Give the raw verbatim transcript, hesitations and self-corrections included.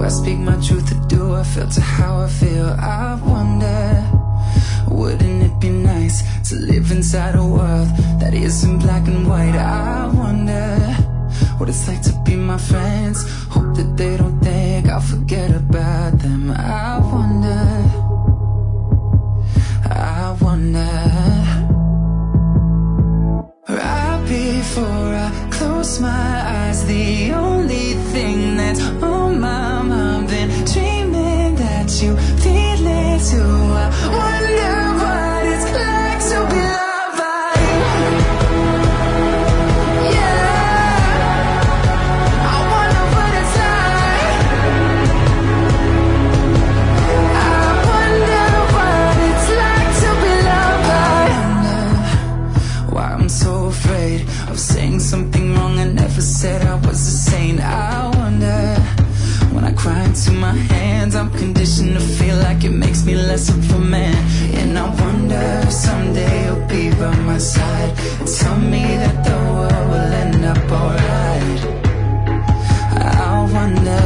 I speak my truth or do I filter how I feel? I wonder, wouldn't it be nice to live inside a world that isn't black and white? I wonder what it's like to be my friends. Hope that they don't think I'll forget about them. I wonder, I wonder. Right before I close my eyes, the only thing that's on my mind, been dreaming that you feel it too. I wonder what it's like to be loved by you. Yeah, I wonder what it's like. I wonder what it's like to be loved by you. I wonder why I'm so afraid of saying something wrong I never said. I was a saint. I wonder, when I cry into my hands, I'm conditioned to feel like it makes me less of a man. And I wonder if someday you'll be by my side and tell me that the world will end up alright. I wonder,